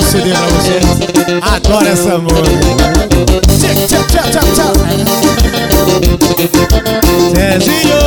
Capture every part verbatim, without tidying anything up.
C D pra vocês. Adoro essa música. Tchau, tchau, tchau, tchau. Zezinho.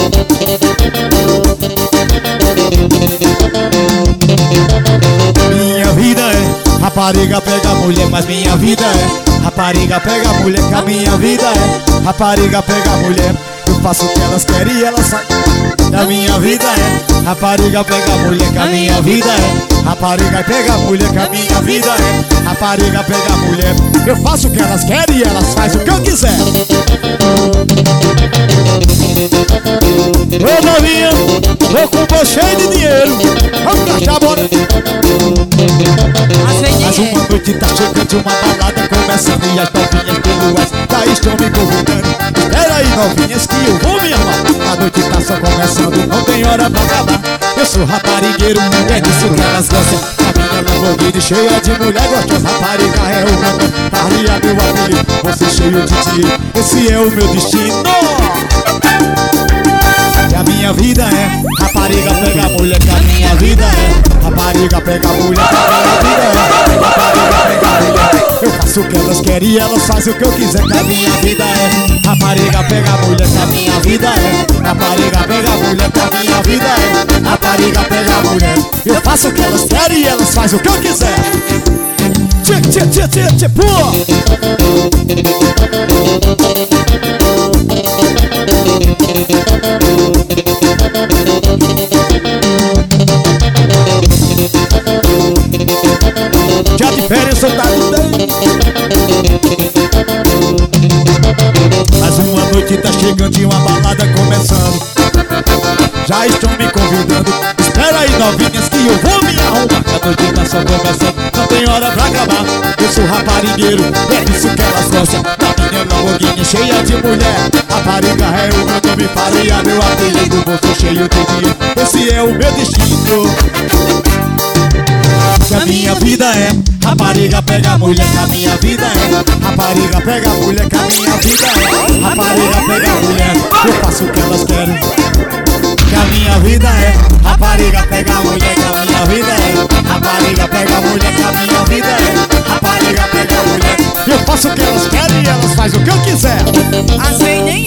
Minha vida é rapariga pega mulher, mas minha vida é rapariga pega mulher, que a minha vida é rapariga pega mulher. Eu faço o que elas querem e elas fazem. A minha vida é rapariga pega mulher, que a minha vida é rapariga pega mulher, que a minha vida é rapariga pega mulher. Eu faço o que elas querem e elas fazem o que eu quiser. Ô novinha, tô com bolso cheio de dinheiro. Vamos gastar, bora. Mais uma noite tá chegando, uma balada começando e as novinhas pelo WhatsApp já estão me convidando. Espera aí, novinhas, que eu vou me amar. A noite tá só começando, não tem hora pra acabar. Eu sou raparigueiro, é disso que elas gostam. A minha Lamborghini cheia de mulher gostosa. Rapariga é o nome, Maria meu apelido. Você cheio de dinheiro, esse é o meu destino. Que a minha vida é rapariga pega mulher, que a minha vida é rapariga pega mulher, que a minha vida é rapariga pega mulher. Eu faço o que elas querem e elas fazem o que eu quiser. Que a minha vida é rapariga pega mulher, que a minha vida é rapariga pega mulher, que a minha vida é rapariga pega mulher. Eu faço o que elas querem e elas fazem o que eu quiser. Tchê, tchê, tchê, tchê, tchê, pô! Já de férias eu tá lutando. Mais uma noite tá chegando e uma balada começando. Já estão me convidando. Espera aí, novinhas, que eu vou me arrumar. A noite tá só começando, não tem hora pra acabar. Eu sou raparigueiro, é disso que elas gostam. Na minha Lamborghini cheia de mulher. Rapariga é o meu nome, Faria meu apelido. Bolso cheio de dinheiro, esse é o meu destino. Que a minha vida é rapariga pega mulher, que a minha vida é rapariga pega mulher, que a minha vida é rapariga pega mulher. Eu faço o que elas querem. Que a minha vida é rapariga pega mulher, que a minha vida é rapariga pega mulher, que a minha vida é rapariga pega mulher. Eu faço o que elas querem e elas fazem o que eu quiser.